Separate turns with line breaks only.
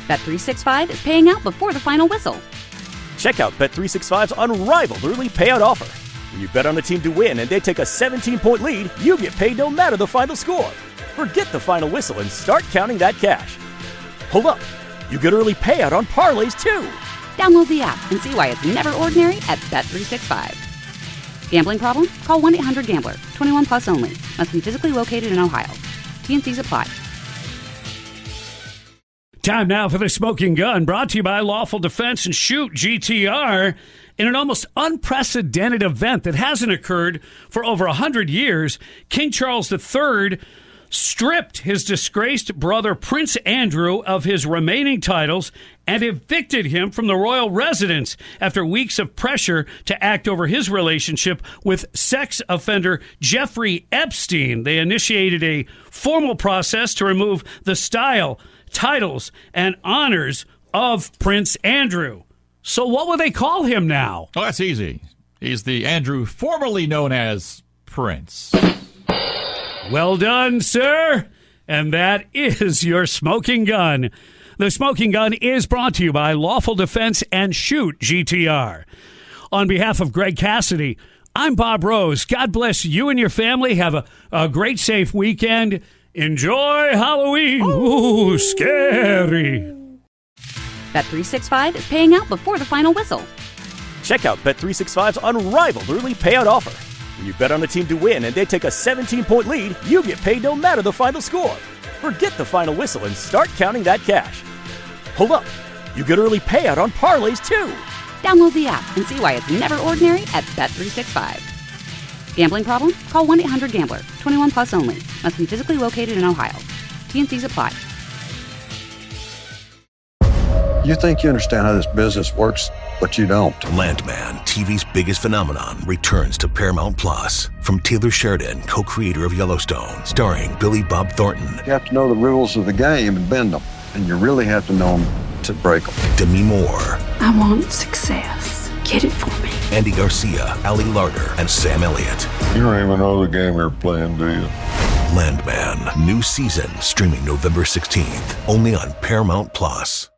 Bet365 is paying out before the final whistle.
Check out Bet365's unrivaled early payout offer. When you bet on a team to win and they take a 17-point lead, you get paid no matter the final score. Forget the final whistle and start counting that cash. Hold up. You get early payout on parlays, too.
Download the app and see why it's never ordinary at Bet365. Gambling problem? Call 1-800-GAMBLER. 21 plus only. Must be physically located in Ohio. T&Cs apply.
Time now for the Smoking Gun, brought to you by Lawful Defense and Shoot GTR. In an almost unprecedented event that hasn't occurred for over 100 years, King Charles III stripped his disgraced brother Prince Andrew of his remaining titles and evicted him from the royal residence after weeks of pressure to act over his relationship with sex offender Jeffrey Epstein. They initiated a formal process to remove the style, titles, and honors of Prince Andrew. So what will they call him now?
Oh, that's easy. He's the Andrew formerly known as Prince.
Well done, sir. And that is your Smoking Gun. The Smoking Gun is brought to you by Lawful Defense and Shoot GTR. On behalf of Greg Cassidy, I'm Bob Rose. God bless you and your family. Have a great, safe weekend. Enjoy Halloween. Ooh, scary.
Bet365 is paying out before the final whistle.
Check out Bet365's unrivaled early payout offer. When you bet on a team to win and they take a 17-point lead, you get paid no matter the final score. Forget the final whistle and start counting that cash. Hold up. You get early payout on parlays, too.
Download the app and see why it's never ordinary at Bet365. Gambling problem? Call 1-800-GAMBLER. 21 plus only. Must be physically located in Ohio. T&Cs apply.
You think you understand how this business works, but you don't.
Landman, TV's biggest phenomenon, returns to Paramount Plus. From Taylor Sheridan, co-creator of Yellowstone, starring Billy Bob Thornton.
You have to know the rules of the game and bend them, and you really have to know them to break them.
Demi Moore.
I want success. Get it for me.
Andy Garcia, Ali Larter, and Sam Elliott.
You don't even know the game you're playing, do you?
Landman, new season, streaming November 16th, only on Paramount Plus.